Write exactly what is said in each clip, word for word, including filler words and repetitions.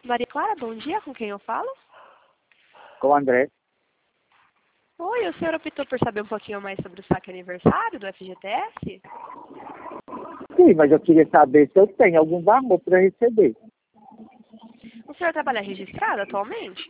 Maria Clara, bom dia, com quem eu falo? Com o André. Oi, o senhor optou por saber um pouquinho mais sobre o saque aniversário do F G T S? Sim, mas eu queria saber se eu tenho algum valor para receber. O senhor trabalha registrado atualmente?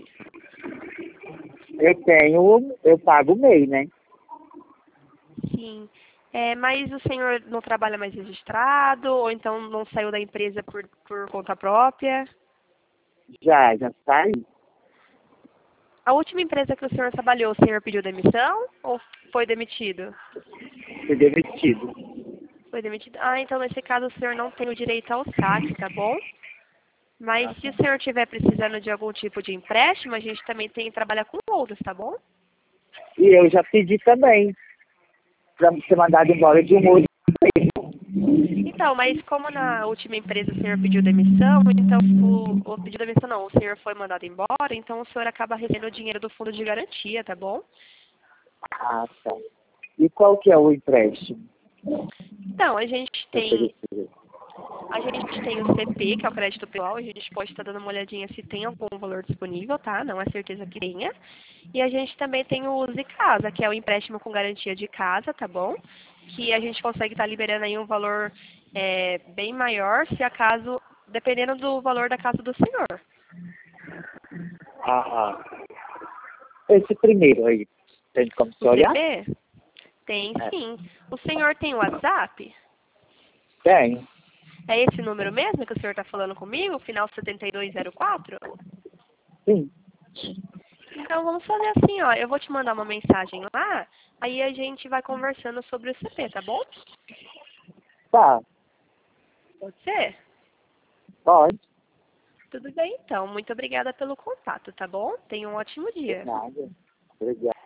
Eu tenho, eu pago o M E I, né? Sim. É, mas o senhor não trabalha mais registrado, ou então não saiu da empresa por, por conta própria? Já, já sai. A última empresa que o senhor trabalhou, o senhor pediu demissão ou foi demitido? Fui demitido. Foi demitido. Ah, então nesse caso o senhor não tem o direito ao saque, tá bom? Mas se o senhor estiver precisando de algum tipo de empréstimo, a gente também tem que trabalhar com outros, tá bom? E eu já pedi também para ser mandado embora de um outro. Então, mas como na última empresa o senhor pediu demissão, então o, o pediu demissão não, o senhor foi mandado embora, então o senhor acaba recebendo o dinheiro do fundo de garantia, tá bom? Ah, tá. E qual que é o empréstimo Então, a gente tem oferecido? a gente tem o C P, que é o crédito pessoal, a gente pode estar dando uma olhadinha se tem algum valor disponível, tá? Não é certeza que tenha. E a gente também tem o Use Casa, que é o empréstimo com garantia de casa, tá bom? Que a gente consegue estar liberando aí um valor é, bem maior, se acaso, dependendo do valor da casa do senhor. Ah, esse primeiro aí, tem como se O olhar? C P? Tem É. sim. O senhor tem o WhatsApp? Tenho. É esse número mesmo que o senhor está falando comigo, final setenta e dois zero quatro? Sim. Então vamos fazer assim, ó. Eu vou te mandar uma mensagem lá, aí a gente vai conversando sobre o C P, tá bom? Tá, Pode ser? pode. Tudo bem então. Muito obrigada pelo contato, tá bom? Tenha um ótimo De dia. nada. Obrigado.